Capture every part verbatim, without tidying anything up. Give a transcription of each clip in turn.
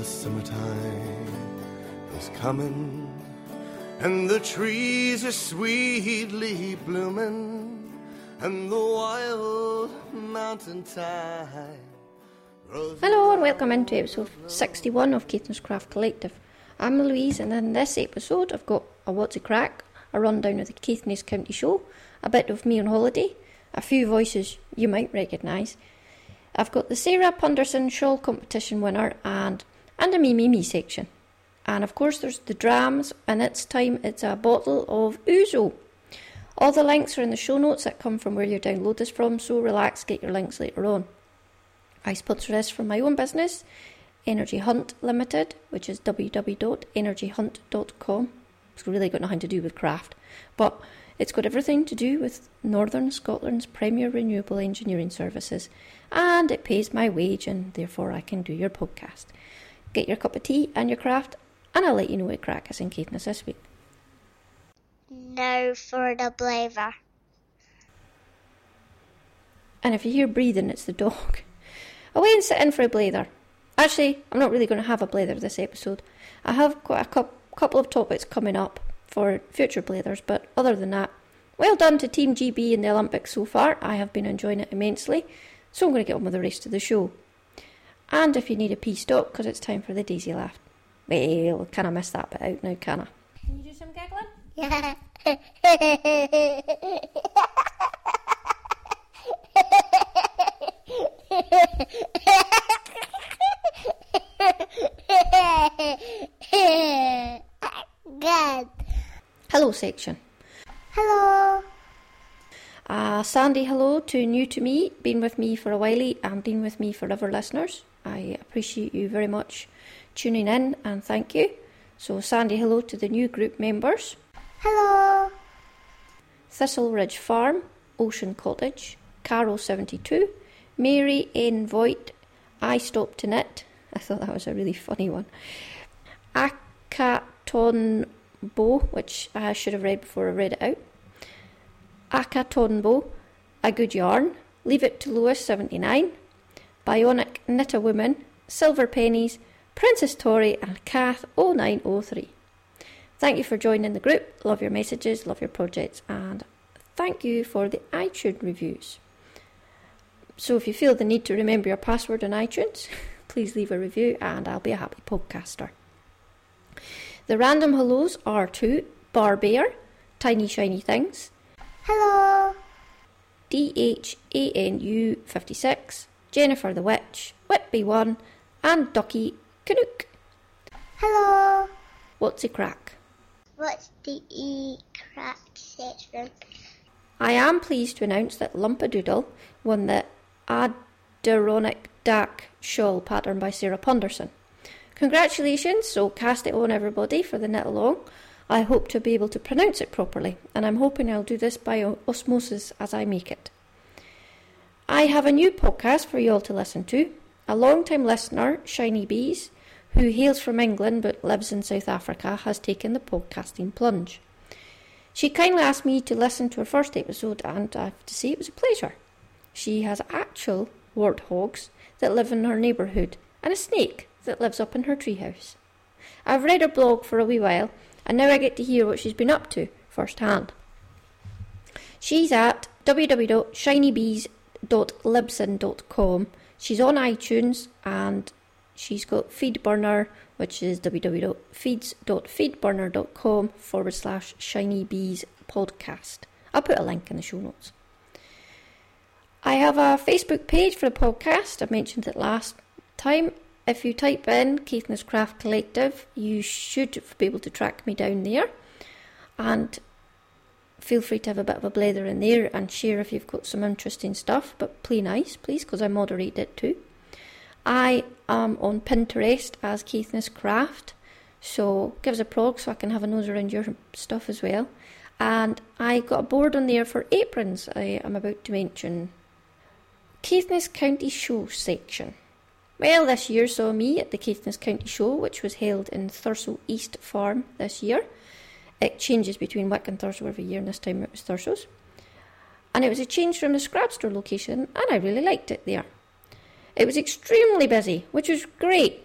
summertime is coming, and the trees are sweetly blooming, and the wild mountain thyme. Hello and welcome into episode sixty-one of Caithness Craft Collective. I'm Louise, and in this episode I've got a What's a Crack, a rundown of the Caithness County Show, a bit of me on holiday, a few voices you might recognise. I've got the Sarah Punderson Shawl Competition winner and, and a Me Me Me section. And of course there's the drams, and it's time it's a bottle of Ouzo. All the links are in the show notes that come from where you download this from, so relax, get your links later on. I sponsor this from my own business, Energy Hunt Limited, which is w w w dot energy hunt dot com. It's really got nothing to do with craft, but it's got everything to do with Northern Scotland's premier renewable engineering services, and it pays my wage, and therefore I can do your podcast. Get your cup of tea and your craft, and I'll let you know what crack is in Caithness this week. Now for the blather. And if you hear breathing, it's the dog. Away and sit in for a blather. Actually, I'm not really going to have a blather this episode. I have got a cu- couple of topics coming up for future blathers, but other than that, well done to Team G B in the Olympics so far. I have been enjoying it immensely, so I'm going to get on with the rest of the show. And if you need a pee, stop, because it's time for the Daisy Laugh. Well, can I miss that bit out now, can I? Can you do some giggling? Yeah. Good. Hello section. Hello. Uh, Sandy, hello to new to me, been with me for a while and been with me forever listeners. I appreciate you very much tuning in, and thank you. So Sandy, hello to the new group members. Hello. Thistle Ridge Farm, Ocean Cottage, Carol seventy-two, Mary N. Voigt, I Stopped to Knit. I thought that was a really funny one. Akatonbo, which I should have read before I read it out. Akatonbo, A Good Yarn, Leave It to Lewis seventy-nine, Bionic Knit a Woman, Silver Pennies, Princess Tori, and Kath oh nine oh three. Thank you for joining the group. Love your messages, love your projects, and thank you for the iTunes reviews. So if you feel the need to remember your password on iTunes, please leave a review and I'll be a happy podcaster. The random hellos are to Barbear, Tiny Shiny Things, Hello. D H A N U fifty-six, Jennifer the Witch, Whitby one, and Ducky Canuck. Hello. What's a crack? What's the E crack section? I am pleased to announce that Lumpadoodle won the Adirondack Duck shawl pattern by Sarah Punderson. Congratulations, so cast it on everybody for the knit along. I hope to be able to pronounce it properly, and I'm hoping I'll do this by osmosis as I make it. I have a new podcast for you all to listen to. A long-time listener, Shiny Bees, who hails from England but lives in South Africa, has taken the podcasting plunge. She kindly asked me to listen to her first episode, and I have to say it was a pleasure. She has actual warthogs that live in her neighbourhood, and a snake that lives up in her treehouse. I've read her blog for a wee while, and now I get to hear what she's been up to first hand. She's at w w w dot shiny bees dot libsyn dot com. She's on iTunes, and she's got Feedburner, which is w w w dot feeds dot feedburner dot com forward slash shiny bees podcast. I'll put a link in the show notes. I have a Facebook page for the podcast. I mentioned it last time. If you type in Caithness Craft Collective, you should be able to track me down there. And feel free to have a bit of a blather in there and share if you've got some interesting stuff. But play nice, please, because I moderate it too. I am on Pinterest as Caithness Craft, so give us a prog so I can have a nose around your stuff as well. And I got a board on there for aprons I am about to mention. Caithness County Show section. Well, this year saw me at the Caithness County Show, which was held in Thurso East Farm this year. It changes between Wick and Thurso every year, and this time it was Thurso's. And it was a change from the scrap store location, and I really liked it there. It was extremely busy, which was great,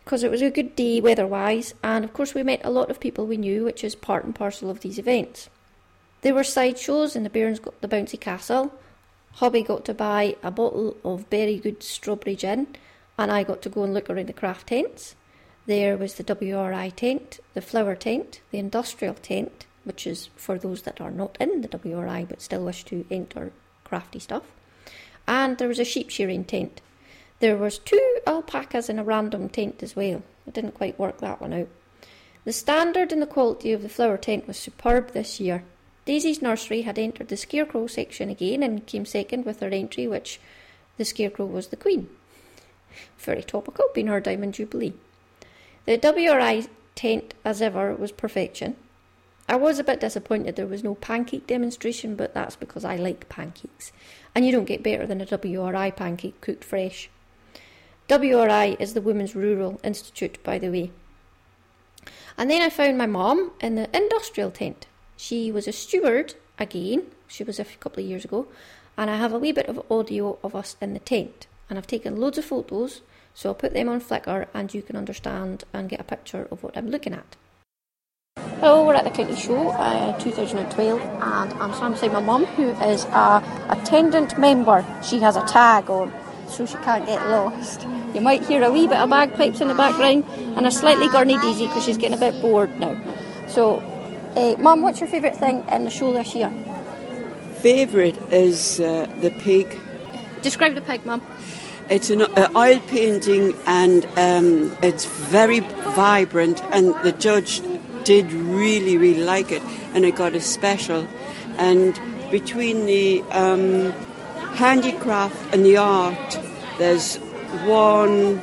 because it was a good day weather-wise, and of course we met a lot of people we knew, which is part and parcel of these events. There were sideshows, and the bairns got the bouncy castle. Hobby got to buy a bottle of very good strawberry gin, and I got to go and look around the craft tents. There was the W R I tent, the flower tent, the industrial tent, which is for those that are not in the W R I but still wish to enter crafty stuff. And there was a sheep shearing tent. There was two alpacas in a random tent as well. I didn't quite work that one out. The standard and the quality of the flower tent was superb this year. Daisy's nursery had entered the scarecrow section again and came second with her entry, which the scarecrow was the queen. Very topical, being her diamond jubilee. The W R I tent, as ever, was perfection. I was a bit disappointed there was no pancake demonstration, but that's because I like pancakes. And you don't get better than a W R I pancake cooked fresh. W R I is the Women's Rural Institute, by the way. And then I found my mum in the industrial tent. She was a steward again. She was a couple of years ago. And I have a wee bit of audio of us in the tent. And I've taken loads of photos, so I'll put them on Flickr and you can understand and get a picture of what I'm looking at. Hello, we're at the County Show uh, two thousand twelve, and I'm standing beside my mum, who is a attendant member. She has a tag on, so she can't get lost. You might hear a wee bit of bagpipes in the background and a slightly gurney Daisy because she's getting a bit bored now. So, uh, Mum, what's your favourite thing in the show this year? Favourite is uh, the pig. Describe the pig, Mum. It's an uh, oil painting, and um, it's very vibrant, and the judge did really, really like it, and it got a special. And between the um, handicraft and the art, there's one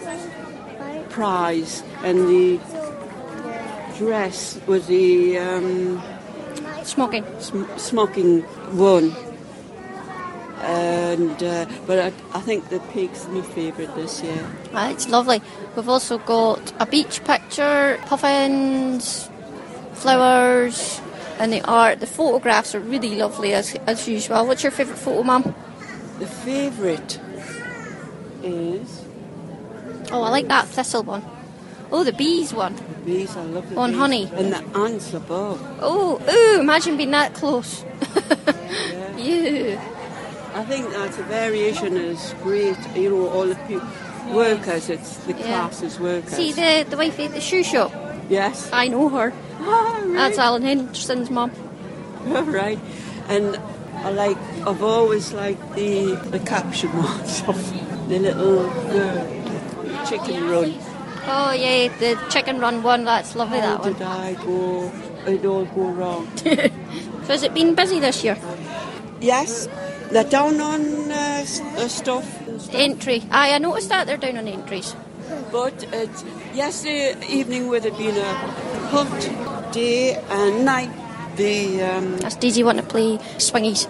prize, and the dress was the um, smoking. Sm- smoking one. And uh, but I, I think the pig's my favourite this year. Ah, it's lovely. We've also got a beach picture, puffins, flowers, and the art. The photographs are really lovely as as usual. What's your favourite photo, Mum? The favourite is... Oh, I like that thistle one. Oh, the bees one. The bees, I love the On bees. honey. And the ants above. Oh, ooh, imagine being that close. Yeah. Ew. I think that's a variation is great. You know, all the people, workers, it's the Yeah. class as workers. See the, the wife at the shoe shop? Yes. I know her. Oh, right. That's Alan Henderson's mum. Right. And I like, I've always liked the, the caption ones of the little uh, chicken run. Oh, yeah, the chicken run one. That's lovely, How that one. did I go, it all go wrong? So has it been busy this year? Yes. They're down on uh, s- uh, stuff. Entry. Aye, I noticed that they're down on entries. But it's yesterday evening would have been a hot day and night. The um, That's Daisy wanting to play swingies.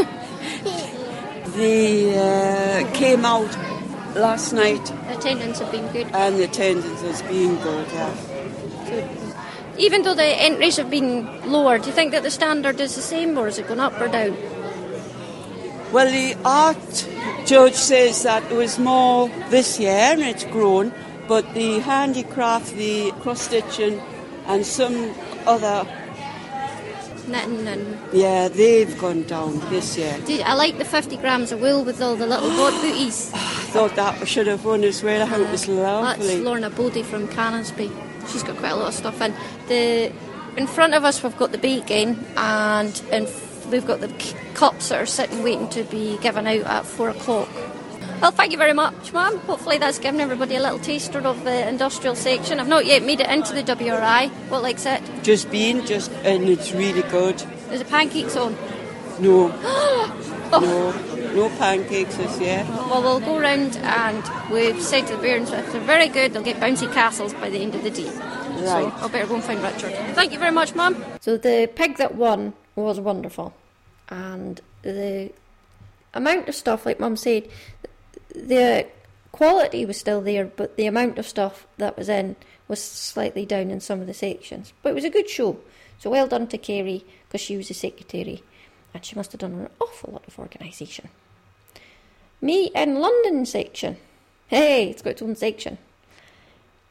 the uh, came out last night, The attendance have been good. and the attendance has been good. Yeah. Even though the entries have been lower, do you think that the standard is the same, or has it gone up or down? Well, the art judge says that it was more this year and it's grown, but the handicraft, the cross-stitching and some other, Knitting and... yeah, they've gone down this year. Did- I like the fifty grams of wool with all the little boat booties. I thought that should have won as well. I think it was That's lovely. Lorna Bodie from Canonsby. She's got quite a lot of stuff in. The in front of us we've got the bacon, and in, f- we've got the c- cups that are sitting waiting to be given out at four o'clock. Well, thank you very much, ma'am. Hopefully that's given everybody a little taster of the industrial section. I've not yet made it into the W R I. What likes it? Just been, just, and it's really good. There's the pancakes on. No, no, no pancakes this year. Well, we'll go round, and we've said to the bairns that if they're very good, they'll get bouncy castles by the end of the day. So Right. I better go and find Richard. Thank you very much, ma'am. So the pig that won was wonderful, and the amount of stuff, like mum said, the quality was still there, but the amount of stuff that was in was slightly down in some of the sections. But it was a good show, so well done to Kerry, because she was the secretary, and she must have done an awful lot of organisation. Me in London section. Hey, it's got its own section.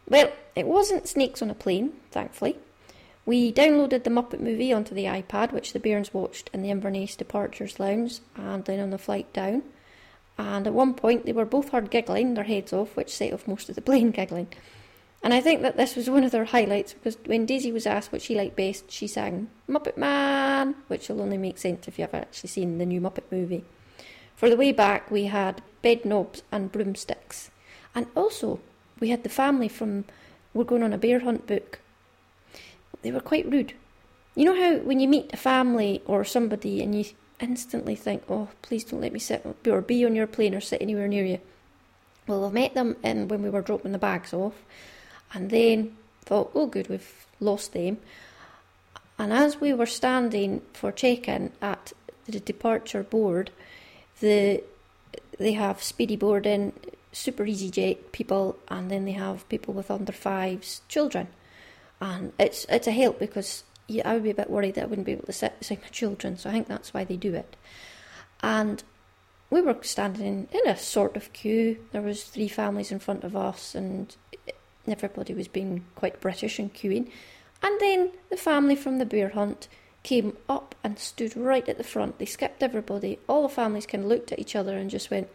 Well, it wasn't Snakes on a Plane, thankfully. We downloaded the Muppet movie onto the iPad, which the Bairns watched in the Inverness Departures Lounge and then on the flight down. And at one point they were both heard giggling their heads off, which set off most of the plane giggling. And I think that this was one of their highlights, because when Daisy was asked what she liked best, she sang Muppet Man, which will only make sense if you've actually seen the new Muppet movie. For the way back, we had bed knobs and broomsticks. And also, we had the family from We're Going on a Bear Hunt book. They were quite rude. You know how when you meet a family or somebody and you instantly think, oh, please don't let me sit or be on your plane or sit anywhere near you. Well, I met them in when we were dropping the bags off, and then thought, oh good, we've lost them. And as we were standing for check-in at the departure board, the they have speedy boarding, super easy jet people, and then they have people with under fives children. And it's it's a help, because yeah, I would be a bit worried that I wouldn't be able to sit beside my children, so I think that's why they do it. And we were standing in a sort of queue. There was three families in front of us, and everybody was being quite British and queuing. And then the family from the bear hunt came up and stood right at the front. They skipped everybody. All the families kind of looked at each other and just went,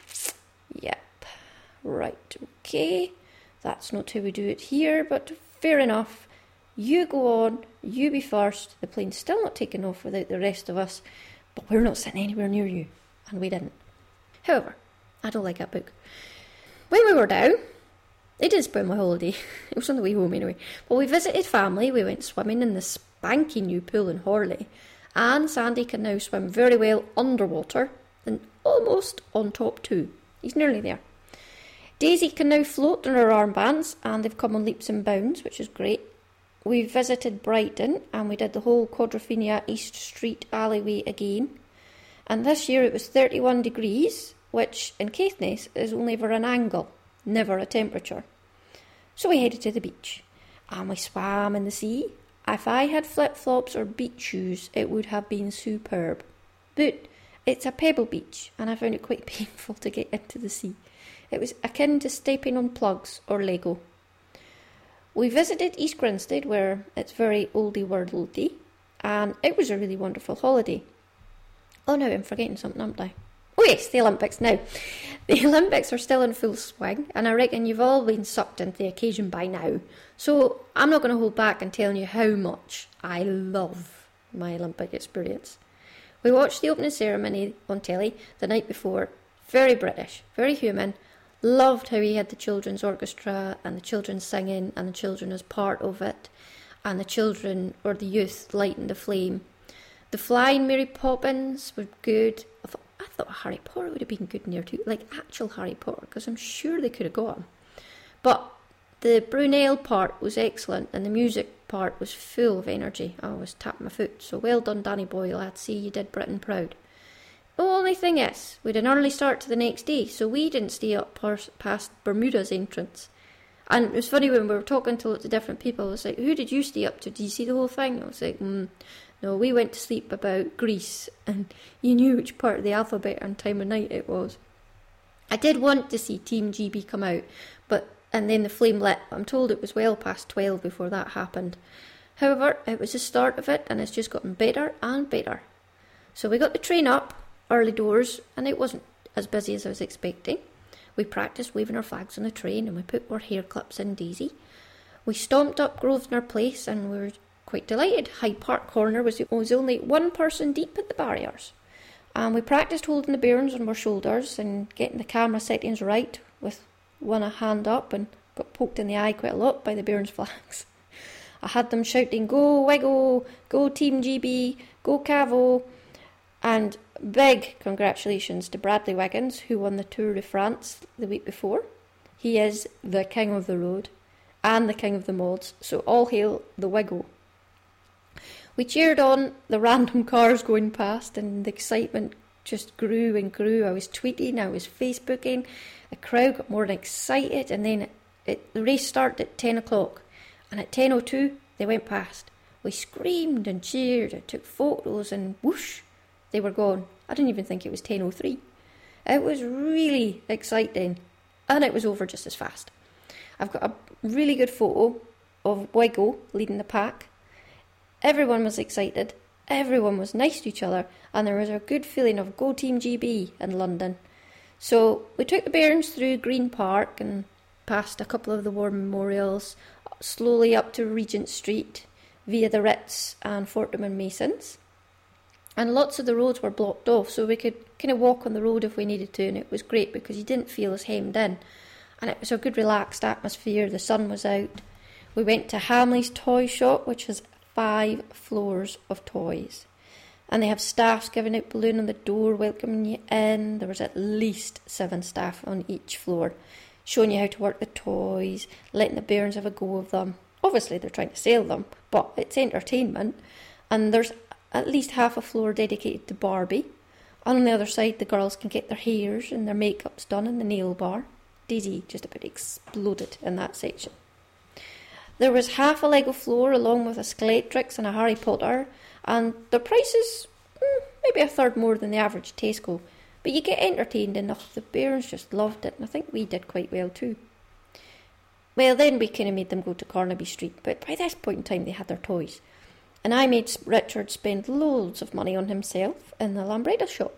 yep, right, okay, that's not how we do it here, but fair enough. You go on, you be first. The plane's still not taking off without the rest of us, but we're not sitting anywhere near you. And we didn't. However, I don't like that book. When we were down, it did spoil my holiday. It was on the way home anyway. But we visited family. We went swimming in the spanky new pool in Horley. And Sandy can now swim very well underwater and almost on top too. He's nearly there. Daisy can now float on her armbands, and they've come on leaps and bounds, which is great. We visited Brighton, and we did the whole Quadrophenia East Street alleyway again. And this year it was thirty-one degrees, which in Caithness is only ever an angle, never a temperature. So we headed to the beach, and we swam in the sea. If I had flip-flops or beach shoes, it would have been superb. But it's a pebble beach, and I found it quite painful to get into the sea. It was akin to stepping on plugs or Lego. We visited East Grinstead, where it's very oldie-worldy, and it was a really wonderful holiday. Oh no, I'm forgetting something, aren't I? Oh yes, the Olympics. Now, the Olympics are still in full swing, and I reckon you've all been sucked into the occasion by now. So I'm not going to hold back and telling you how much I love my Olympic experience. We watched the opening ceremony on telly the night before. Very British, very human. Loved how he had the children's orchestra and the children singing and the children as part of it, and the children or the youth lighting the flame. The Flying Mary Poppins were good. I thought, I thought Harry Potter would have been good in there too, like actual Harry Potter, because I'm sure they could have got him. But the Brunel part was excellent, and the music part was full of energy. I was tapping my foot. So well done, Danny Boyle. I'd say you did Britain proud. The only thing is, we had an early start to the next day, so we didn't stay up past Bermuda's entrance. And it was funny when we were talking to lots of different people. I was like, who did you stay up to? Did you see the whole thing? I was like, mm, no, we went to sleep about Greece, and you knew which part of the alphabet and time of night it was. I did want to see Team G B come out, but and then the flame lit. I'm told it was well past twelve before that happened. However, it was the start of it, and it's just gotten better and better. So we got the train up early doors, and it wasn't as busy as I was expecting. We practiced waving our flags on the train, and we put our hair clips in Daisy. We stomped up Grosvenor Place, and we were quite delighted. Hyde Park Corner was, was only one person deep at the barriers. And we practiced holding the bairns on our shoulders and getting the camera settings right with one hand up, and got poked in the eye quite a lot by the bairns' flags. I had them shouting, go Wiggo, go Team G B, go Cavo, and big congratulations to Bradley Wiggins, who won the Tour de France the week before. He is the king of the road and the king of the mods, so all hail the Wiggo. We cheered on the random cars going past, and the excitement just grew and grew. I was tweeting, I was Facebooking, the crowd got more excited, and then it, it, the race started at ten o'clock, and at ten oh two they went past. We screamed and cheered and took photos, and whoosh, they were gone. I didn't even think it was ten oh three. It was really exciting, and it was over just as fast. I've got a really good photo of Wiggle leading the pack. Everyone was excited, everyone was nice to each other, and there was a good feeling of Go Team G B in London. So we took the bairns through Green Park and past a couple of the war memorials, slowly up to Regent Street via the Ritz and Fortnum and Masons. And lots of the roads were blocked off, so we could kind of walk on the road if we needed to, and it was great because you didn't feel as hemmed in. And it was a good relaxed atmosphere, the sun was out. We went to Hamley's toy shop, which has five floors of toys. And they have staffs giving out balloon on the door, welcoming you in. There was at least seven staff on each floor, showing you how to work the toys, letting the bairns have a go of them. Obviously, they're trying to sell them, but it's entertainment. And there's at least half a floor dedicated to Barbie. And on the other side, the girls can get their hairs and their makeups done in the nail bar. Daisy just about exploded in that section. There was half a Lego floor along with a Skeletrix and a Harry Potter, and the prices, mm, maybe a third more than the average Tesco. But you get entertained enough. The bairns just loved it, and I think we did quite well too. Well, then we kind of made them go to Carnaby Street, but by this point in time they had their toys. And I made Richard spend loads of money on himself in the Lambretta shop.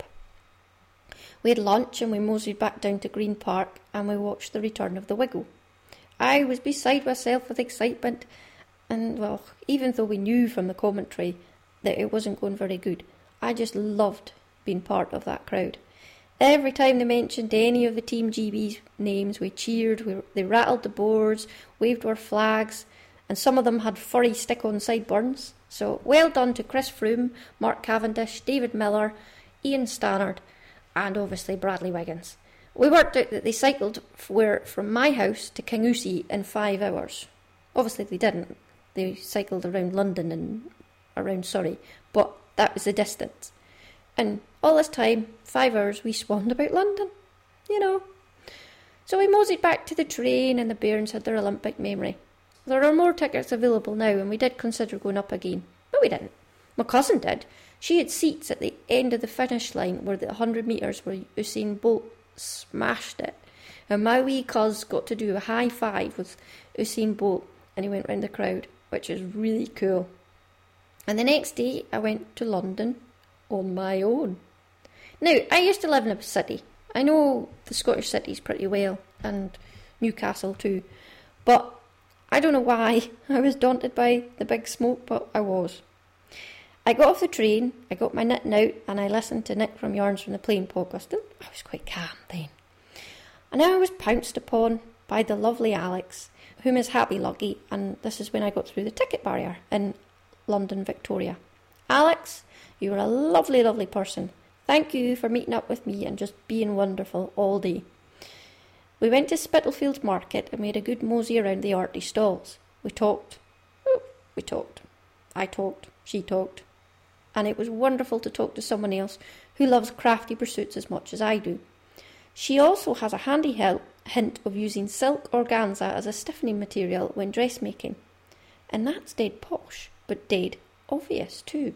We had lunch and we moseyed back down to Green Park and we watched the return of the Wiggle. I was beside myself with excitement, and well, even though we knew from the commentary that it wasn't going very good, I just loved being part of that crowd. Every time they mentioned any of the Team G B's names, we cheered, we, they rattled the boards, waved our flags, and some of them had furry stick-on sideburns. So well done to Chris Froome, Mark Cavendish, David Miller, Ian Stannard, and obviously Bradley Wiggins. We worked out that they cycled from my house to Kingussie in five hours. Obviously they didn't. They cycled around London and around Surrey, but that was the distance. And all this time, five hours, we swanned about London, you know. So we moseyed back to the train and the bairns had their Olympic memory. There are more tickets available now, and we did consider going up again, but we didn't. My cousin did. She had seats at the end of the finish line where the one hundred metres where Usain Bolt smashed it. And my wee cuz got to do a high five with Usain Bolt, and he went round the crowd, which is really cool. And the next day, I went to London on my own. Now, I used to live in a city. I know the Scottish cities pretty well, and Newcastle too, but I don't know why I was daunted by the big smoke, but I was. I got off the train, I got my knitting out, and I listened to Nick from Yarns from the Plane podcast, and I was quite calm then. And I was pounced upon by the lovely Alex, whom is Happy Lucky, and this is when I got through the ticket barrier in London, Victoria. Alex, you were a lovely, lovely person. Thank you for meeting up with me and just being wonderful all day. We went to Spitalfields Market and we had a good mosey around the arty stalls. We talked. Oh, we talked. I talked. She talked. And it was wonderful to talk to someone else who loves crafty pursuits as much as I do. She also has a handy help, hint of using silk organza as a stiffening material when dressmaking. And that's dead posh, but dead obvious too.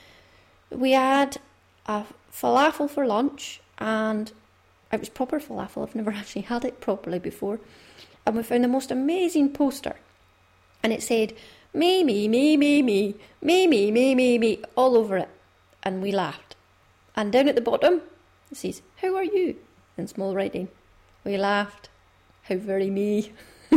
We had a falafel for lunch, and it was proper falafel. I've never actually had it properly before. And we found the most amazing poster. And it said, me, me, me, me, me, me, me, me, me, me, all over it. And we laughed. And down at the bottom, it says, how are you? In small writing. We laughed. How very me.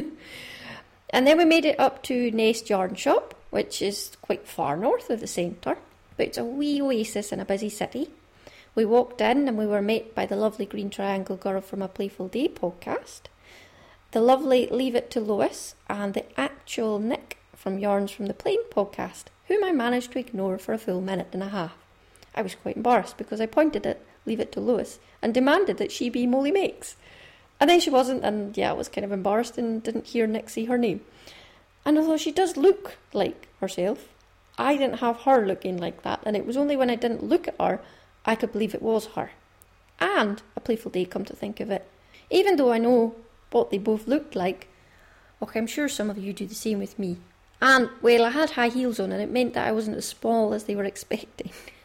And then we made it up to Nest Yarn Shop, which is quite far north of the centre. But it's a wee oasis in a busy city. We walked in and we were met by the lovely Green Triangle girl from A Playful Day podcast, the lovely Leave It to Lois, and the actual Nick from Yarns from the Plane podcast, whom I managed to ignore for a full minute and a half. I was quite embarrassed because I pointed at Leave It to Lois and demanded that she be Molly Makes. And then she wasn't, and yeah, I was kind of embarrassed and didn't hear Nick say her name. And although she does look like herself, I didn't have her looking like that, and it was only when I didn't look at her I could believe it was her. And A Playful Day, come to think of it. Even though I know what they both looked like, okay, I'm sure some of you do the same with me. And, well, I had high heels on and it meant that I wasn't as small as they were expecting.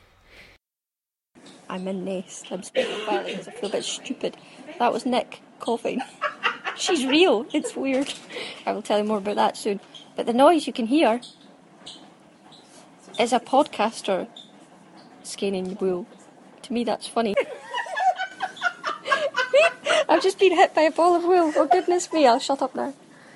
I'm in Nest. I'm speaking quietly because I feel a bit stupid. That was Nick coughing. She's real. It's weird. I will tell you more about that soon. But the noise you can hear is a podcaster scanning the wool. To me, that's funny. I've just been hit by a ball of wool. Oh, goodness me, I'll shut up now.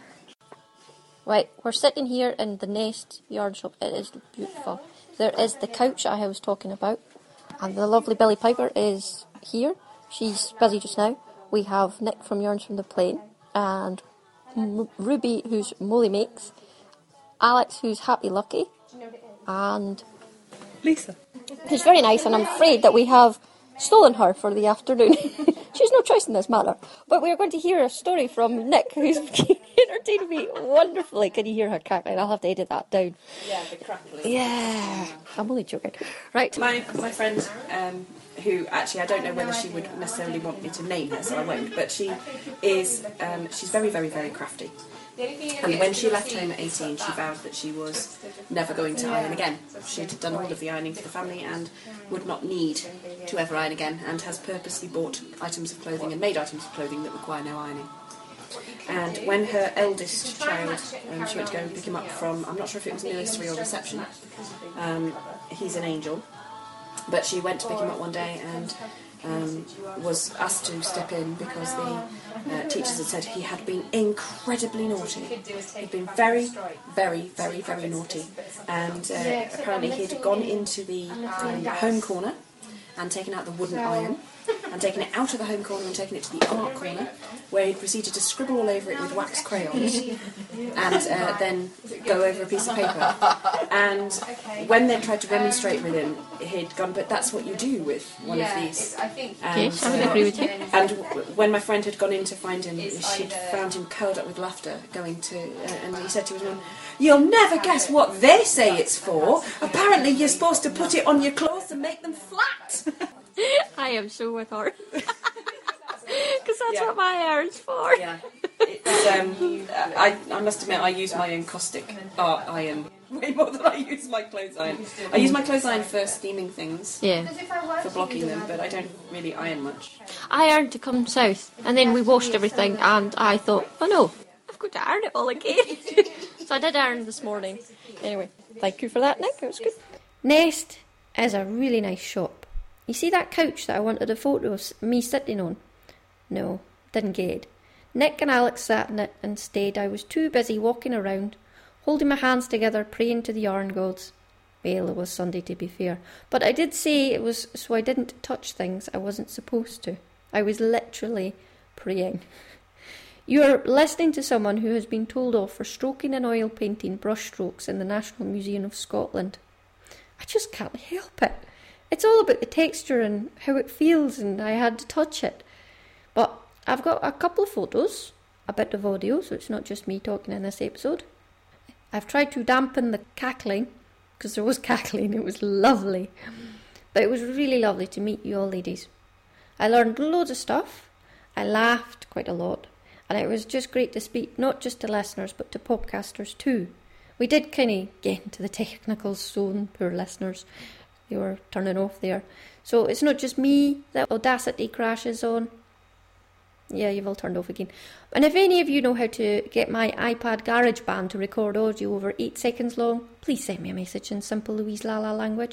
Right, we're sitting here in the Nest yarn shop. It is beautiful. There is the couch I was talking about. And the lovely Billy Piper is here. She's busy just now. We have Nick from Yarns from the Plain. And M- Ruby, who's Molly Makes. Alex, who's Happy Lucky. And Lisa. Who's very nice, and I'm afraid that we have stolen her for the afternoon. She has no choice in this matter. But we are going to hear a story from Nick, who's entertained me wonderfully. Can you hear her cackling? I'll have to edit that down. Yeah, the crackling. Yeah, I'm only joking. Right. My my friend, um, who actually I don't know whether she would necessarily want me to name her, so I won't. But she is, um, she's very, very, very crafty. And when she left home at eighteen, she vowed that she was never going to iron again. She'd done all of the ironing for the family and would not need to ever iron again, and has purposely bought items of clothing and made items of clothing that require no ironing. And when her eldest child, um, she went to go and pick him up from, I'm not sure if it was nursery or reception, um, he's an angel, but she went to pick him up one day and um, was asked to step in because the uh, teachers had said he had been incredibly naughty. He'd been very, very, very, very naughty. And uh, apparently he'd gone into the um, home corner and taken out the wooden iron and taken it out of the home corner and taken it to the art corner, where he'd proceeded to scribble all over it with wax crayons and uh, then go over a piece of paper. And when they tried to remonstrate with him, he'd gone, but that's what you do with one of these. And, Yes, I would agree with you. And w- when my friend had gone in to find him, she'd found him curled up with laughter, going to, uh, and he said to his mum, "You'll never guess what they say it's for. Apparently you're supposed to put it on your clothes and make them flat." I am so with her. Because that's Yeah. what my hair's for. Yeah. It's, um, I, I must admit, I use my own caustic art iron way more than I use my clothes iron. I use my clothes iron for steaming things, Yeah. for blocking them, but I don't really iron much. I ironed to come south, and then we washed everything, and I thought, oh no, I've got to iron it all again. So I did iron this morning. Anyway, thank you for that, Nick. It was good. Nest is a really nice shop. You see that couch that I wanted a photo of me sitting on? No, didn't get it. Nick and Alex sat in it. Instead, I was too busy walking around, holding my hands together, praying to the yarn gods. Well, it was Sunday to be fair, but I did say it was so I didn't touch things I wasn't supposed to. I was literally praying. You're listening to someone who has been told off for stroking and oil painting brushstrokes in the National Museum of Scotland. I just can't help it. It's all about the texture and how it feels, and I had to touch it. But I've got a couple of photos, a bit of audio, so it's not just me talking in this episode. I've tried to dampen the cackling, because there was cackling, it was lovely. But it was really lovely to meet you all ladies. I learned loads of stuff, I laughed quite a lot, and it was just great to speak not just to listeners, but to podcasters too. We did kind of get into the technical zone, poor listeners. They were turning off there. So it's not just me that Audacity crashes on. Yeah, you've all turned off again. And if any of you know how to get my iPad GarageBand to record audio over eight seconds long, please send me a message in simple Louise Lala language.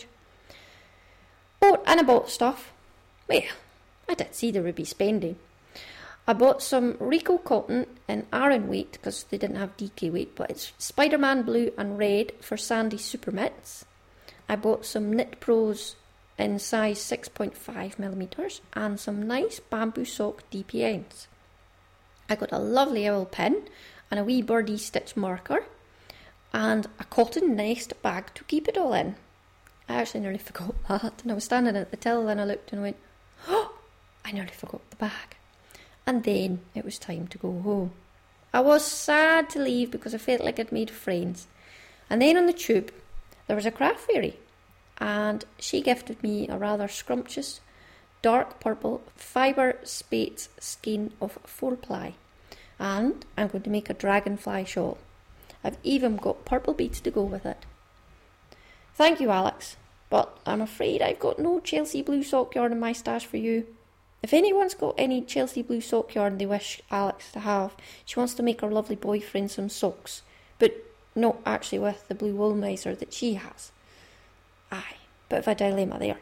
Oh, and I bought stuff. Well, I did see the Ruby spending. I bought some Rico cotton in Aran weight because they didn't have D K weight, but it's Spider-Man blue and red for Sandy Super Mitts. I bought some Knit Pros in size six point five millimetres and some nice bamboo sock D P Ns. I got a lovely owl pin and a wee birdie stitch marker and a cotton Nest bag to keep it all in. I actually nearly forgot that, and I was standing at the till and I looked and went, oh, I nearly forgot the bag. And then it was time to go home. I was sad to leave because I felt like I'd made friends. And then on the tube, there was a craft fairy, and she gifted me a rather scrumptious, dark purple fibre spates skein of four ply, and I'm going to make a dragonfly shawl. I've even got purple beads to go with it. Thank you, Alex, but I'm afraid I've got no Chelsea blue sock yarn in my stash for you. If anyone's got any Chelsea blue sock yarn they wish Alex to have, she wants to make her lovely boyfriend some socks, but not actually with the blue wool miser that she has. Aye, bit of a dilemma there.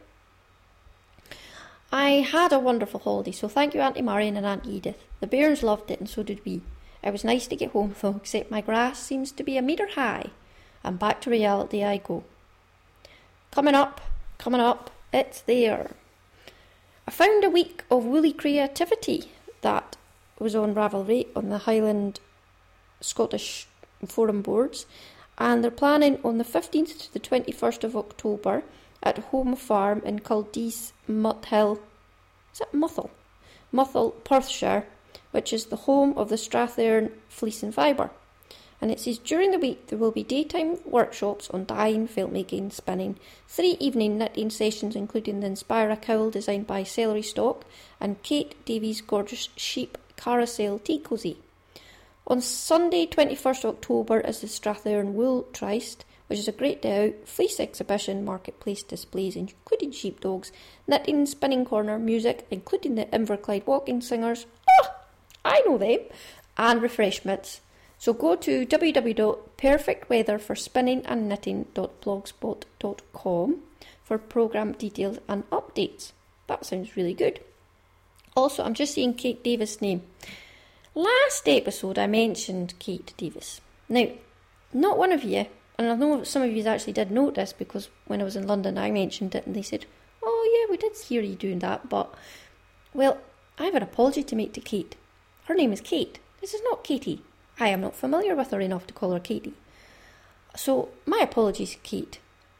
I had a wonderful holiday, so thank you Auntie Marion and Aunt Edith. The bairns loved it and so did we. It was nice to get home though, except my grass seems to be a metre high. And back to reality I go. Coming up, coming up, it's there. I found a week of woolly creativity that was on Ravelry on the Highland Scottish Forum boards, and they're planning on the fifteenth to the twenty-first of October at Home Farm in Culdees, Muthill, is it Muthil? Muthil, Perthshire, which is the home of the Strathearn Fleece and Fibre. And it says during the week there will be daytime workshops on dyeing, filmmaking, spinning, three evening knitting sessions including the Inspira cowl designed by Celery Stock and Kate Davies' gorgeous sheep carousel tea cosy. On Sunday twenty-first of October is the Strathearn Wool Tryst, which is a great day out, fleece exhibition, marketplace displays including sheepdogs, knitting and spinning corner, music including the Inverclyde Walking Singers, ah, I know them, and refreshments. So go to w w w dot perfect weather for spinning and knitting dot blogspot dot com for programme details and updates. That sounds really good. Also, I'm just seeing Kate Davis' name. Last episode I mentioned Kate Davis. Now, not one of you, and I know some of you actually did notice because when I was in London I mentioned it and they said, oh yeah, we did hear you doing that, but, well, I have an apology to make to Kate. Her name is Kate. This is not Katie. I am not familiar with her enough to call her Katie. So, my apologies, Kate.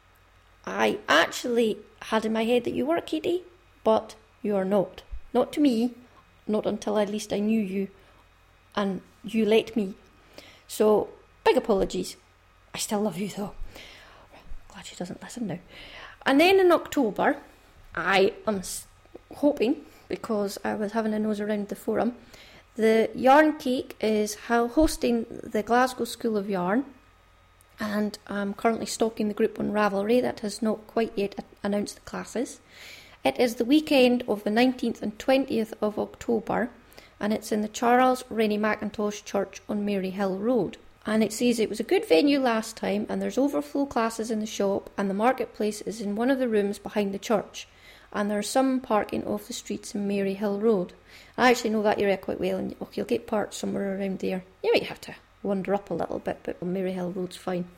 I actually had in my head that you were Katie, but you are not. Not to me, not until at least I knew you, and you let me. So, big apologies. I still love you though. Glad she doesn't listen now. And then in October, I am hoping, because I was having a nose around the forum, the Yarn Cake is hosting the Glasgow School of Yarn, and I'm currently stalking the group on Ravelry that has not quite yet announced the classes. It is the weekend of the nineteenth and twentieth of October, and it's in the Charles Rennie Mackintosh Church on Maryhill Road. And it says it was a good venue last time, and there's overflow classes in the shop, and the marketplace is in one of the rooms behind the church, and there's some parking off the streets in Maryhill Road. I actually know that area quite well, and okay, you'll get parked somewhere around there. You might have to wander up a little bit, but Maryhill Road's fine.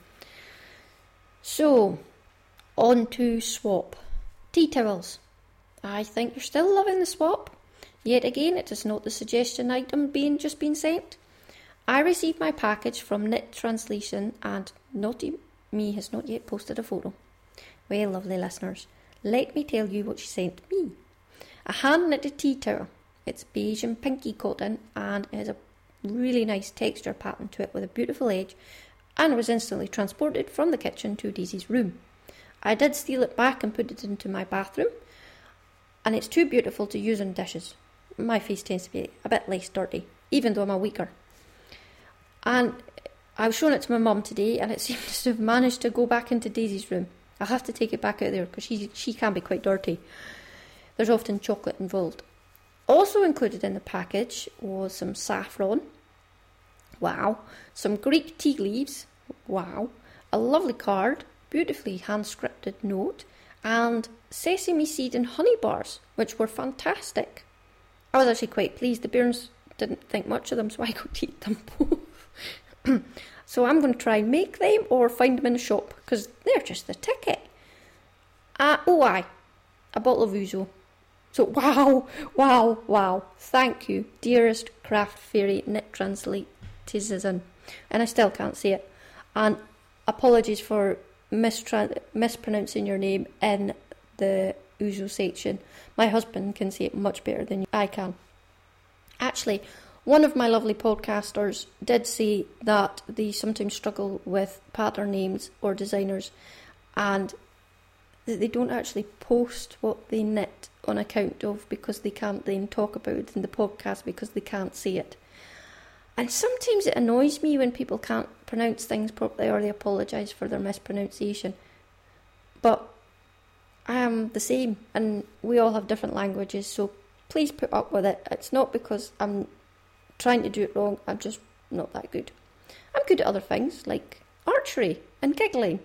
So, on to swap. Tea towels. I think you're still loving the swap. Yet again, it is not the suggestion item being just been sent. I received my package from Knit Translation, and Naughty Me has not yet posted a photo. Well, lovely listeners, let me tell you what she sent me. A hand-knitted tea towel. It's beige and pinky cotton, and it has a really nice texture pattern to it with a beautiful edge, and was instantly transported from the kitchen to Daisy's room. I did steal it back and put it into my bathroom, and it's too beautiful to use on dishes. My face tends to be a bit less dirty, even though I'm a weaker. And I was showing it to my mum today, and it seems to have managed to go back into Daisy's room. I'll have to take it back out there because she, she can be quite dirty. There's often chocolate involved. Also included in the package was some saffron. Wow. Some Greek tea leaves. Wow. A lovely card, beautifully hand-scripted note, and sesame seed and honey bars, which were fantastic. I was actually quite pleased. The bairns didn't think much of them, so I got to eat them both. So I'm going to try and make them or find them in the shop, because they're just the ticket. Uh, oh, aye. A bottle of ouzo. So, wow, wow, wow. Thank you, dearest craft fairy knit translation. And I still can't say it. And apologies for mistra- mispronouncing your name in the ouzo section. My husband can say it much better than I can. Actually, one of my lovely podcasters did say that they sometimes struggle with pattern names or designers, and that they don't actually post what they knit on account of because they can't then talk about it in the podcast because they can't see it. And sometimes it annoys me when people can't pronounce things properly or they apologise for their mispronunciation. But I am the same, and we all have different languages, so please put up with it. It's not because I'm trying to do it wrong, I'm just not that good. I'm good at other things, like archery and giggling,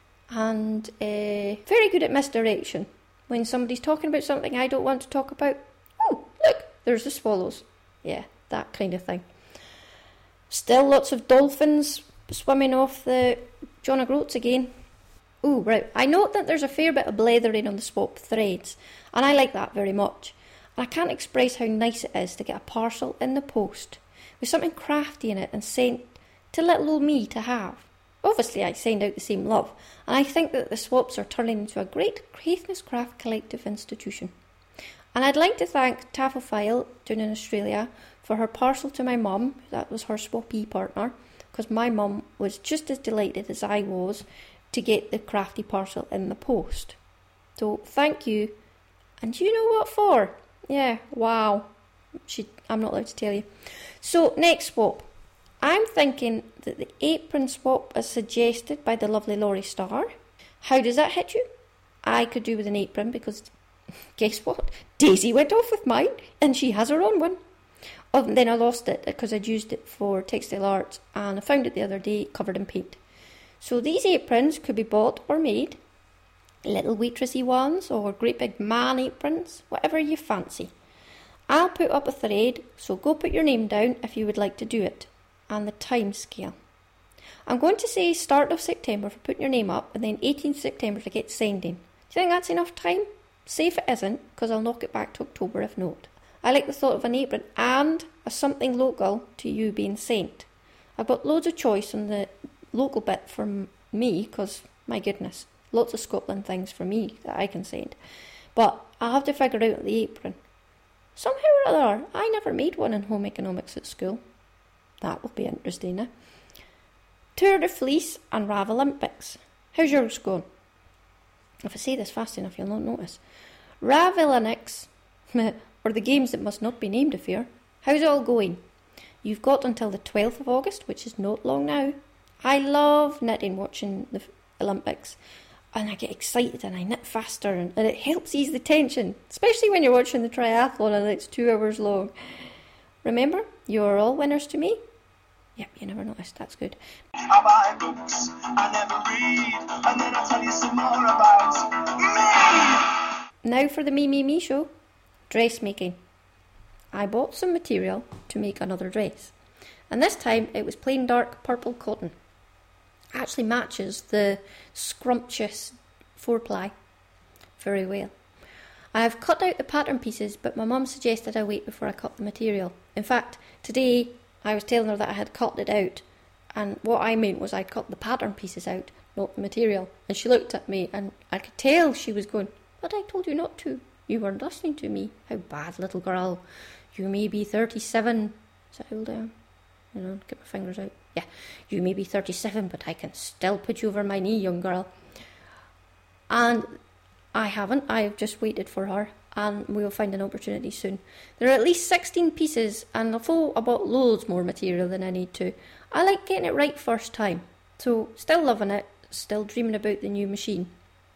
and uh, very good at misdirection. When somebody's talking about something I don't want to talk about, oh, look, there's the swallows. Yeah, that kind of thing. Still lots of dolphins swimming off the John O'Groats again. Oh, right. I note that there's a fair bit of blethering on the swap threads, and I like that very much. And I can't express how nice it is to get a parcel in the post with something crafty in it and sent to little old me to have. Obviously, I send out the same love, and I think that the swaps are turning into a great Craithness Craft collective institution. And I'd like to thank Taffelfile down in Australia for her parcel to my mum. That was her swappee partner, because my mum was just as delighted as I was to get the crafty parcel in the post. So thank you. And you know what for? Yeah, wow. She, I'm not allowed to tell you. So next swap. I'm thinking that the apron swap as suggested by the lovely Laurie Starr. How does that hit you? I could do with an apron because guess what? Daisy went off with mine and she has her own one. Oh, then I lost it because I'd used it for textile arts and I found it the other day covered in paint. So these aprons could be bought or made. Little waitressy ones or great big man aprons, whatever you fancy. I'll put up a thread, so go put your name down if you would like to do it. And the time scale. I'm going to say start of September for putting your name up and then eighteenth September to get sending. Do you think that's enough time? Say if it isn't, because I'll knock it back to October if not. I like the thought of an apron and a something local to you being sent. I've got loads of choice on the local bit for me, because, my goodness, lots of Scotland things for me that I can send. But I'll have to figure out the apron. Somehow or other, I never made one in home economics at school. That will be interesting, eh? Tour de Fleece and Ravelympics. How's yours going? If I say this fast enough, you'll not notice. Ravelympics, or the games that must not be named if you're. How's it all going? You've got until the twelfth of August, which is not long now. I love knitting watching the Olympics. And I get excited and I knit faster and, and it helps ease the tension, especially when you're watching the triathlon and it's two hours long. Remember, you are all winners to me. Yep, you never noticed. That's good. I buy books, I never read, and then I'll tell you some more about me. Now for the Me, Me, Me show. Dressmaking. I bought some material to make another dress. And this time it was plain dark purple cotton. Actually matches the scrumptious four-ply very well. I have cut out the pattern pieces, but my mum suggested I wait before I cut the material. In fact, today I was telling her that I had cut it out, and what I meant was I'd cut the pattern pieces out, not the material. And she looked at me, and I could tell she was going, "But I told you not to. You weren't listening to me. How bad, little girl. You may be thirty-seven. Is that how old I am? You know, get my fingers out. Yeah, you may be thirty-seven, but I can still put you over my knee, young girl." And I haven't. I've just waited for her, and we'll find an opportunity soon. There are at least sixteen pieces, and although I bought loads more material than I need to, I like getting it right first time. So, still loving it, still dreaming about the new machine.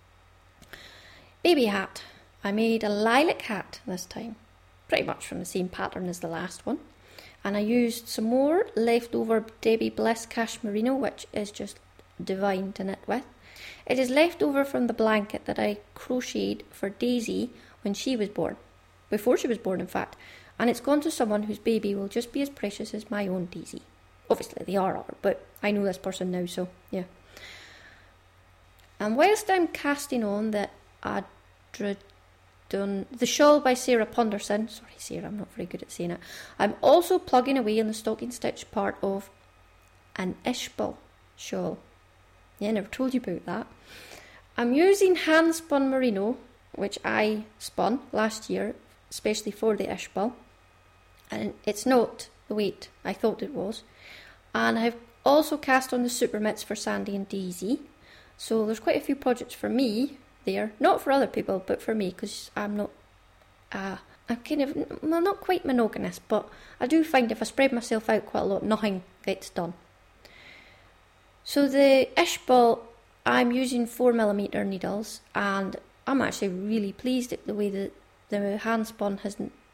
Baby hat. I made a lilac hat this time, pretty much from the same pattern as the last one. And I used some more leftover Debbie Bliss Cashmerino, which is just divine to knit with. It is left over from the blanket that I crocheted for Daisy when she was born. Before she was born, in fact. And it's gone to someone whose baby will just be as precious as my own Daisy. Obviously, they are, but I know this person now, so yeah. And whilst I'm casting on the Adradon, the shawl by Sarah Ponderson, sorry Sarah, I'm not very good at saying it, I'm also plugging away on the stocking stitch part of an Ishbal shawl. Yeah, I never told you about that. I'm using hand spun merino, which I spun last year, especially for the Ishbal, and it's not the weight I thought it was. And I've also cast on the super mitts for Sandy and Daisy, so there's quite a few projects for me there, not for other people, but for me, because I'm not, uh, I'm kind of, well, not quite monogamous, but I do find if I spread myself out quite a lot, nothing gets done. So the Ishbal, I'm using four millimeter needles, and I'm actually really pleased at the way that the hand spun has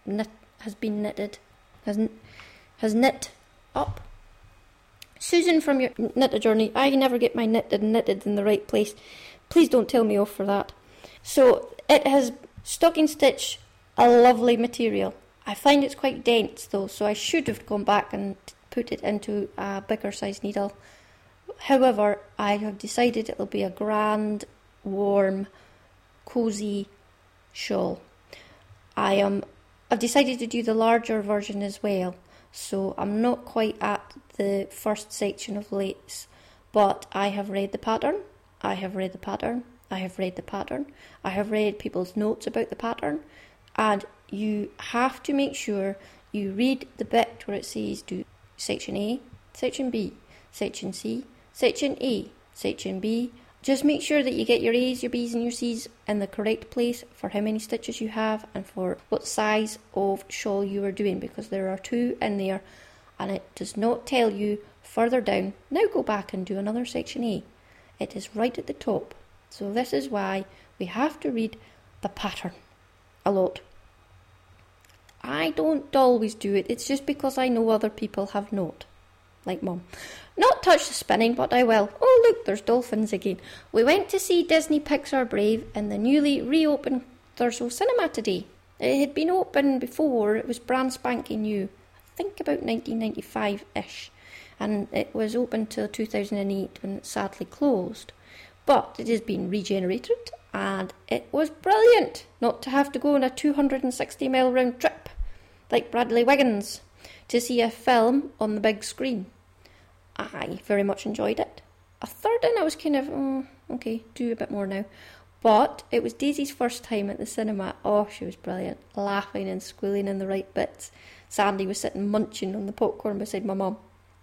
knit, has been knitted, has, has knit up. Susan from your Knit Journey, I never get my knitted and knitted in the right place. Please don't tell me off for that. So it has stocking stitch, a lovely material. I find it's quite dense though, so I should have gone back and put it into a bigger size needle. However, I have decided it'll be a grand, warm, cosy shawl. I am. I've decided to do the larger version as well, so I'm not quite at the first section of lace, but I have read the pattern. I have read the pattern. I have read the pattern. I have read people's notes about the pattern, and you have to make sure you read the bit where it says do section A, section B, section C, section A, section B. Just make sure that you get your A's, your B's and your C's in the correct place for how many stitches you have and for what size of shawl you are doing, because there are two in there and it does not tell you further down, now go back and do another section A. It is right at the top. So this is why we have to read the pattern a lot. I don't always do it, it's just because I know other people have not. Like Mum. Not touch the spinning, but I will. Oh look, there's dolphins again. We went to see Disney Pixar Brave in the newly reopened Thurso Cinema today. It had been open before, it was brand spanking new. I think about nineteen ninety-five-ish. And it was open till two thousand eight when it sadly closed. But it has been regenerated and it was brilliant not to have to go on a two hundred sixty mile round trip like Bradley Wiggins to see a film on the big screen. I very much enjoyed it. A third in I was kind of, mm, okay, do a bit more now. But it was Daisy's first time at the cinema. Oh, she was brilliant, laughing and squealing in the right bits. Sandy was sitting munching on the popcorn beside my mum.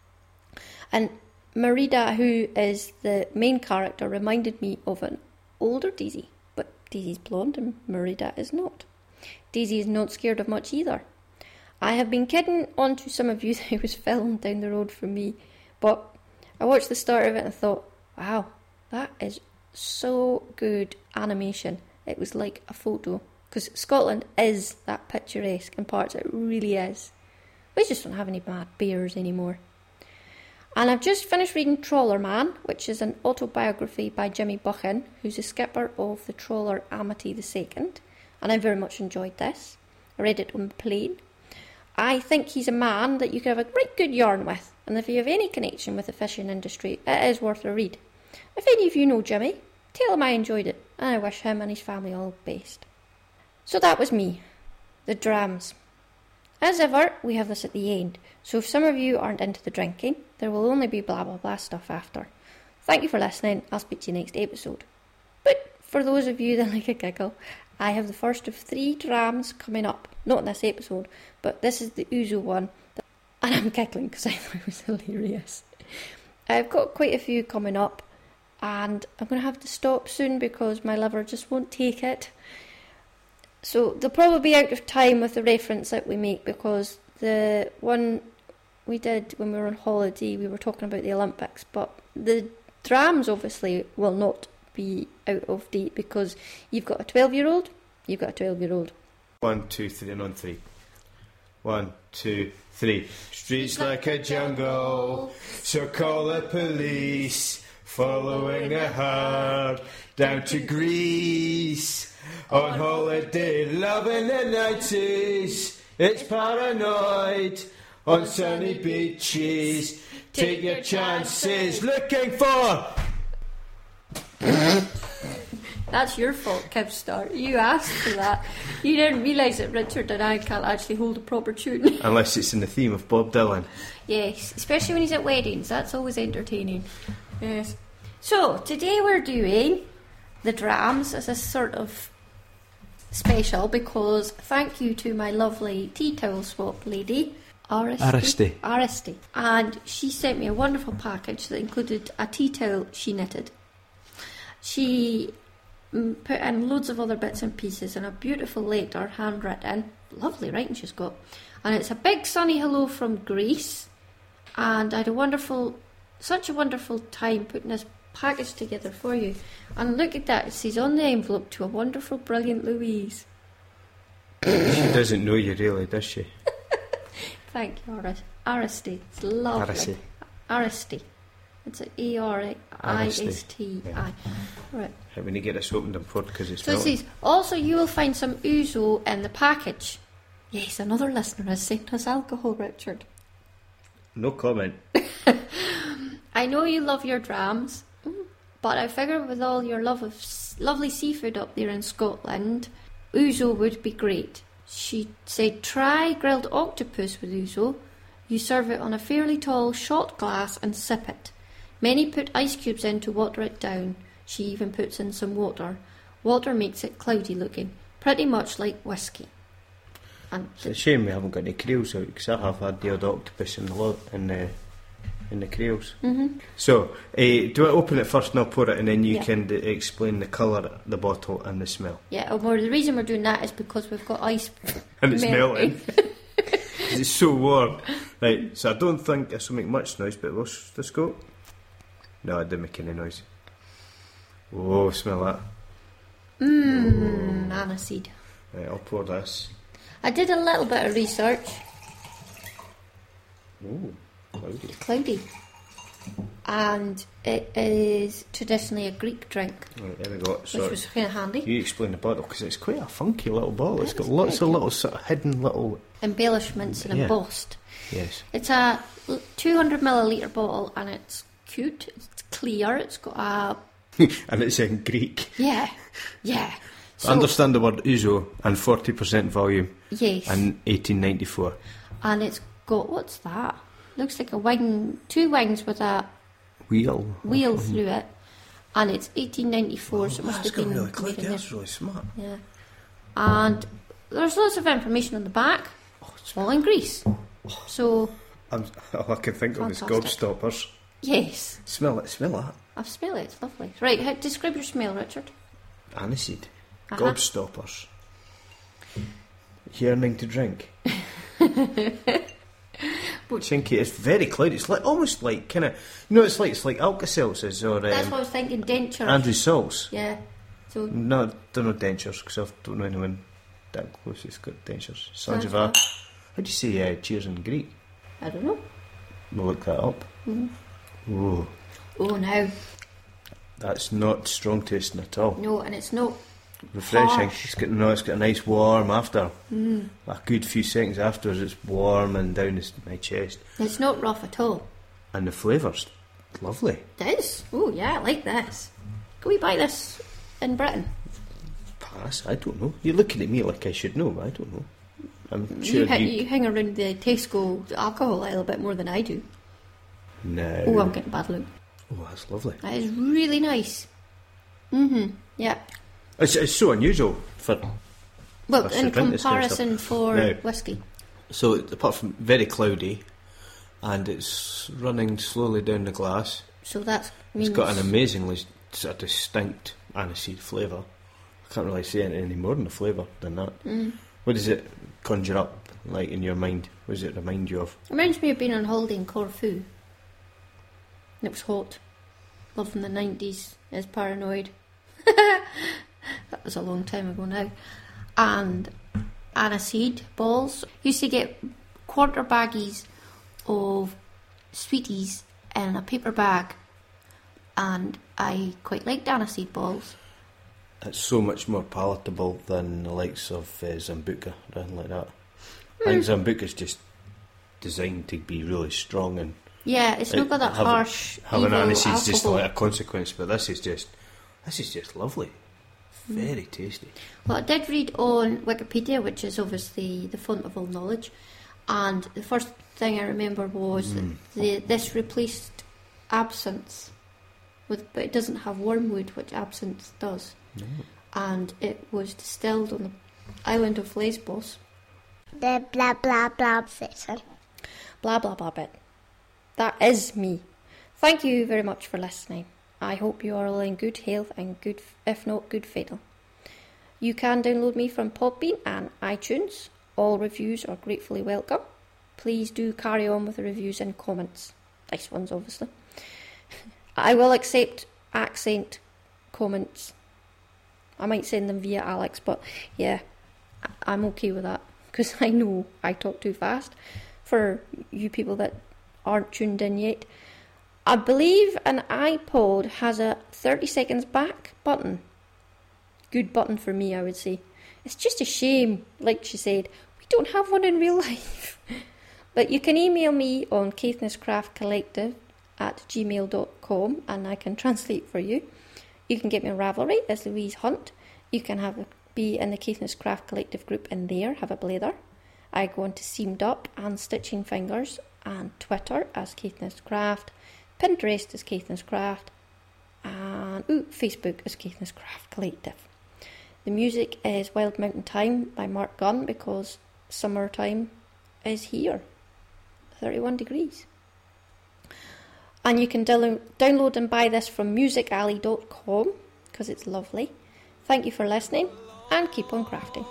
And Merida, who is the main character, reminded me of an older Daisy. But Daisy's blonde and Merida is not. Daisy is not scared of much either. I have been kidding on to some of you that it was filmed down the road from me. But I watched the start of it and thought, wow, that is so good animation. It was like a photo. Because Scotland is that picturesque in parts, it really is. We just don't have any bad bears anymore. And I've just finished reading Trawler Man, which is an autobiography by Jimmy Buchan, who's the skipper of the trawler Amity the Second. And I very much enjoyed this. I read it on the plane. I think he's a man that you can have a great good yarn with. And if you have any connection with the fishing industry, it is worth a read. If any of you know Jimmy, tell him I enjoyed it, and I wish him and his family all the best. So that was me, the drams. As ever, we have this at the end, so if some of you aren't into the drinking, there will only be blah blah blah stuff after. Thank you for listening, I'll speak to you next episode. But for those of you that like a giggle, I have the first of three drams coming up. Not in this episode, but this is the Ouzo one. And I'm giggling because I thought it was hilarious. I've got quite a few coming up, and I'm going to have to stop soon because my liver just won't take it. So they'll probably be out of time with the reference that we make, because the one we did when we were on holiday, we were talking about the Olympics, but the drams obviously will not be out of date because you've got a twelve-year-old, you've got a twelve-year-old. One, two, three, and on three. One, two, three. Streets like a jungle, so call the police. Following a herd down to Greece. On holiday, loving the nineties. It's paranoid on sunny beaches. Take your chances, looking for... That's your fault, Kevstar. You asked for that. You didn't realise that Richard and I can't actually hold a proper tune. Unless it's in the theme of Bob Dylan. Yes, especially when he's at weddings. That's always entertaining. Yes. So, today we're doing the drams as a sort of special because thank you to my lovely tea towel swap lady, Aristy. Aristy. And she sent me a wonderful package that included a tea towel she knitted. She put in loads of other bits and pieces and a beautiful letter, handwritten. Lovely writing she's got. And it's a big sunny hello from Greece. And I had a wonderful, such a wonderful time putting this package together for you. And look at that, it says on the envelope, to a wonderful, brilliant Louise. She doesn't know you really, does she? Thank you, Aris- Aristy. It's lovely. Aristy. Aristy. It's a E R I S T I. Right. Hey, we need to get this opened and poured because it's So it melting. says, also you will find some ouzo in the package. Yes, another listener has sent us alcohol, Richard. No comment. I know you love your drams, but I figure with all your love of s- lovely seafood up there in Scotland, ouzo would be great. She said, try grilled octopus with ouzo. You serve it on a fairly tall shot glass and sip it. Many put ice cubes in to water it down. She even puts in some water. Water makes it cloudy looking, pretty much like whiskey. And It's a shame we haven't got any creels out because I have had the odd octopus in the lo- in the in the creels. Mm-hmm. So, uh, do I open it first and I'll pour it, and then you Yeah. can d- explain the colour, the bottle, and the smell. yeah, well, the reason we're doing that is because we've got ice And it's melting. melting. It's so warm. Right, so I don't think this will make much noise, but we'll s- let's go. No, it didn't make any noise. Oh, smell that. Mmm, aniseed. Right, I'll pour this. I did a little bit of research. Oh, cloudy. It's cloudy. And it is traditionally a Greek drink, Right, there we go. which So was kind of handy. you explain the bottle because it's quite a funky little bottle. It's It got is lots quite of little sort of hidden little. Embellishments and Yeah. embossed. Yes. It's a two hundred milliliter bottle and it's cute. It's clear. It's got a And it's in Greek. yeah, yeah. I understand the word ouzo and forty percent volume Yes, in eighteen ninety-four. and it's got what's that? Looks like a wing, two wings with a Wheel. wheel through it, and it's eighteen ninety-four. so it must That's have been got really made clever. in there. That's really smart. Yeah, and there's lots of information on the back. It's all in Greece. So I'm, all I can think of is Fantastic. gobstoppers. yes, Smell it, smell that. I've smelled it. It's lovely. Right, how, describe your smell, Richard. Aniseed. Uh-huh. Gobstoppers. Yearning to drink. Chinky, it's very cloudy. It's like almost like kind of, you know, it's like it's like Alka-Seltzers or That's um, what I was thinking. Denture. Andrew Salts. Yeah. So No, don't know dentures because I don't know anyone that close who's got dentures. Sanjivar. Sanjivar. How do you say uh, cheers in Greek? I don't know. We'll look that up. Mm-hmm. Oh, Oh no, that's not strong tasting at all. no, and it's not. Refreshing. Harsh. It's got no, it's got a nice warm after. Mm. A good few seconds afterwards, it's warm and down this, my chest. It's not rough at all. And the flavour's lovely. It is. Oh yeah, I like this. Can we buy this in Britain? Pass. I don't know. You're looking at me like I should know, but I don't know. I'm sure You, ha- you. you hang around the Tesco alcohol aisle a bit more than I do. No. Oh, I'm getting bad look. Oh, that's lovely. That is really nice. Mhm. Yeah. It's, it's so unusual for. Well, That's in the drink this kind of comparison stuff. for Now- whiskey. So apart from very cloudy, and it's running slowly down the glass. So that means It's got an amazingly sort of distinct aniseed flavour. I can't really say any more than the flavour than that. Mm. What does it conjure up like in your mind? What does it remind you of? It reminds me of being on holiday in Corfu. And it was hot. Love in the nineties is Paranoid. That was a long time ago now. And aniseed balls. Used to get quarter baggies of sweeties in a paper bag. And I quite liked aniseed balls. It's so much more palatable than the likes of uh, Zambuca or anything like that. I think Zambuca's just designed to be really strong and Yeah, it's not got that have- harsh having evil aniseed's just alcohol. like a consequence, but this is just this is just lovely, very tasty. Well, I did read on Wikipedia, which is obviously the font of all knowledge, and the first thing I remember was that the, this replaced absinthe, with, but it doesn't have wormwood, which absinthe does. And it was distilled on the island of Lesbos. The blah blah blah section. Blah blah blah bit. That is me. Thank you very much for listening. I hope you are all in good health and good, if not good fatal. You can download me from Podbean and iTunes. All reviews are gratefully welcome. Please do carry on with the reviews and comments. Nice ones, obviously. I will accept accent comments. I might send them via Alex, but yeah, I'm okay with that, because I know I talk too fast for you people that aren't tuned in yet. I believe an iPod has a thirty seconds back button. Good button for me, I would say. It's just a shame, like she said, we don't have one in real life. But you can email me on Caithness Craft Collective at gmail dot com and I can translate for you. You can get me on Ravelry as Louise Hunt. You can have a, be in the Caithness Craft Collective group in there, have a blather. I go on to Seamed Up and Stitching Fingers, and Twitter as Caithness Craft, Pinterest as Caithness Craft, and ooh, Facebook as Caithness Craft Collective. The music is Wild Mountain Time by Mark Gunn, because summertime is here. thirty-one degrees. And you can download, download and buy this from music alley dot com, because it's lovely. Thank you for listening, and keep on crafting.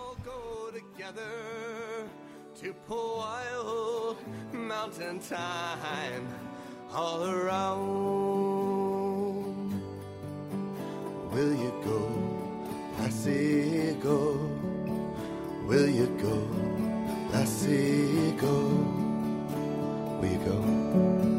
To pull wild mountain time all around. Will you go, lassie, go? Will you go, lassie, go? Will you go?